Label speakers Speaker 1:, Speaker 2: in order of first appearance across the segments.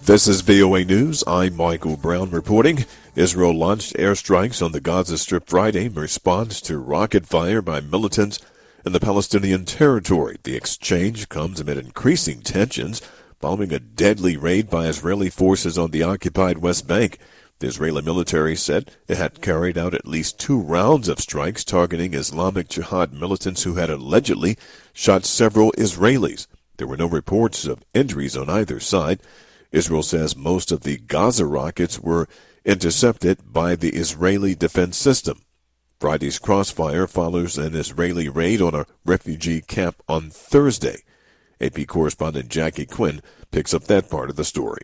Speaker 1: This is VOA News. I'm Michael Brown reporting. Israel launched airstrikes on the Gaza Strip Friday in response to rocket fire by militants in the Palestinian territory. The exchange comes amid increasing tensions following a deadly raid by Israeli forces on the occupied West Bank. The Israeli military said it had carried out at least 2 rounds of strikes targeting Islamic Jihad militants who had allegedly shot several Israelis. There were no reports of injuries on either side. Israel says most of the Gaza rockets were intercepted by the Israeli defense system. Friday's crossfire follows an Israeli raid on a refugee camp on Thursday. AP correspondent Jackie Quinn picks up that part of the story.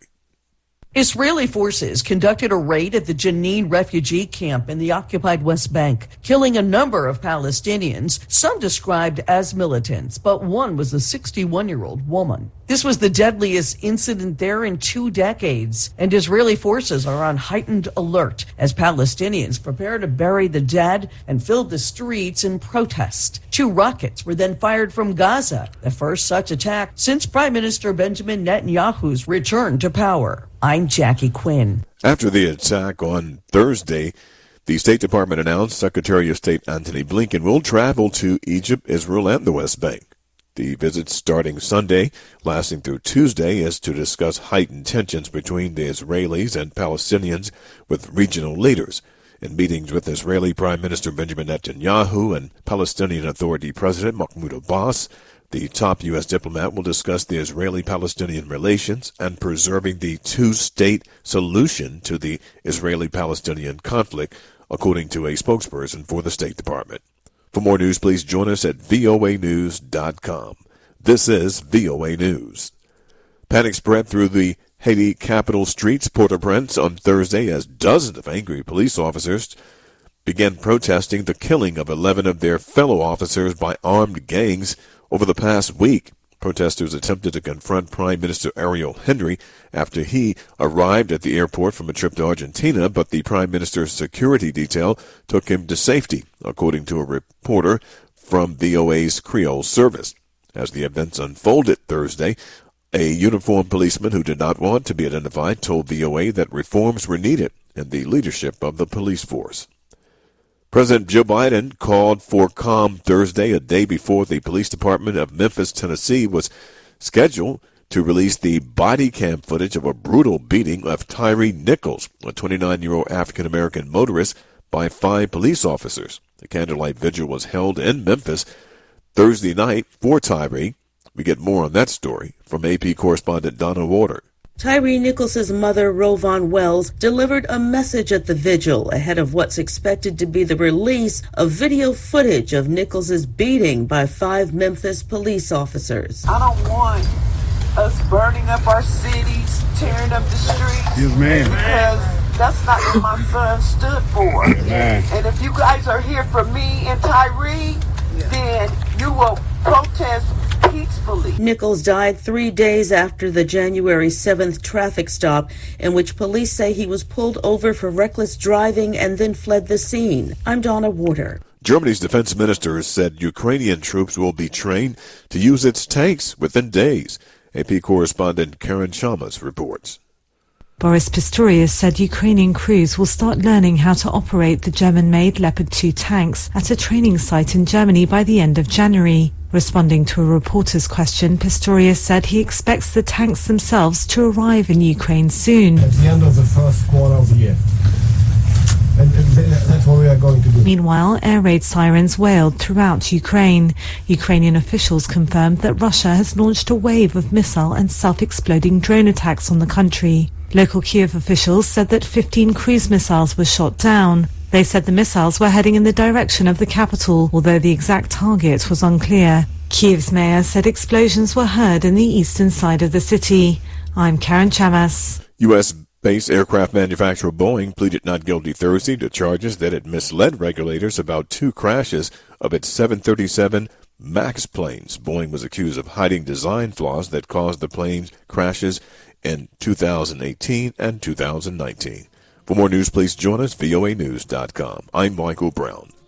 Speaker 2: Israeli forces conducted a raid at the Jenin refugee camp in the occupied West Bank, killing a number of Palestinians, some described as militants, but one was a 61-year-old woman. This was the deadliest incident there in 2 decades, and Israeli forces are on heightened alert as Palestinians prepare to bury the dead and fill the streets in protest. 2 rockets were then fired from Gaza, the first such attack since Prime Minister Benjamin Netanyahu's return to power. I'm Jackie Quinn.
Speaker 1: After the attack on Thursday, the State Department announced Secretary of State Antony Blinken will travel to Egypt, Israel, and the West Bank. The visit starting Sunday, lasting through Tuesday, is to discuss heightened tensions between the Israelis and Palestinians with regional leaders. In meetings with Israeli Prime Minister Benjamin Netanyahu and Palestinian Authority President Mahmoud Abbas, the top U.S. diplomat will discuss the Israeli-Palestinian relations and preserving the 2-state solution to the Israeli-Palestinian conflict, according to a spokesperson for the State Department. For more news, please join us at voanews.com. This is VOA News. Panic spread through the Haiti capital streets, Port-au-Prince, on Thursday as dozens of angry police officers began protesting the killing of 11 of their fellow officers by armed gangs over the past week. Protesters attempted to confront Prime Minister Ariel Henry after he arrived at the airport from a trip to Argentina, but the Prime Minister's security detail took him to safety, according to a reporter from VOA's Creole service. As the events unfolded Thursday, a uniformed policeman who did not want to be identified told VOA that reforms were needed in the leadership of the police force. President Joe Biden called for calm Thursday, a day before the police department of Memphis, Tennessee, was scheduled to release the body cam footage of a brutal beating of Tyree Nichols, a 29-year-old African-American motorist, by 5 police officers. The candlelight vigil was held in Memphis Thursday night for Tyree. We get more on that story from AP correspondent Donna Warder.
Speaker 3: Tyree Nichols' mother, Rovon Wells, delivered a message at the vigil ahead of what's expected to be the release of video footage of Nichols' beating by 5 Memphis police officers.
Speaker 4: I don't want us burning up our cities, tearing up the streets.
Speaker 5: Yes, ma'am.
Speaker 4: Because that's not what my son stood for.
Speaker 5: Yes,
Speaker 4: and if you guys are here for me and Tyree, then you will protest peacefully.
Speaker 3: Nichols died 3 days after the January 7th traffic stop, in which police say he was pulled over for reckless driving and then fled the scene. I'm Donna Warder.
Speaker 1: Germany's defense minister said Ukrainian troops will be trained to use its tanks within days. AP correspondent Karen Chalmers reports.
Speaker 6: Boris Pistorius said Ukrainian crews will start learning how to operate the German-made Leopard 2 tanks at a training site in Germany by the end of January. Responding to a reporter's question, Pistorius said he expects the tanks themselves to arrive in Ukraine soon.
Speaker 5: At the end of the first quarter of the year. And that's what we are going to do.
Speaker 6: Meanwhile, air raid sirens wailed throughout Ukraine. Ukrainian officials confirmed that Russia has launched a wave of missile and self-exploding drone attacks on the country. Local Kiev officials said that 15 cruise missiles were shot down. They said the missiles were heading in the direction of the capital, although the exact target was unclear. Kiev's mayor said explosions were heard in the eastern side of the city. I'm Karen Chamas.
Speaker 1: U.S.-based aircraft manufacturer Boeing pleaded not guilty Thursday to charges that it misled regulators about 2 crashes of its 737 MAX planes. Boeing was accused of hiding design flaws that caused the plane's crashes in 2018 and 2019. For more news, please join us, voanews.com. I'm Michael Brown.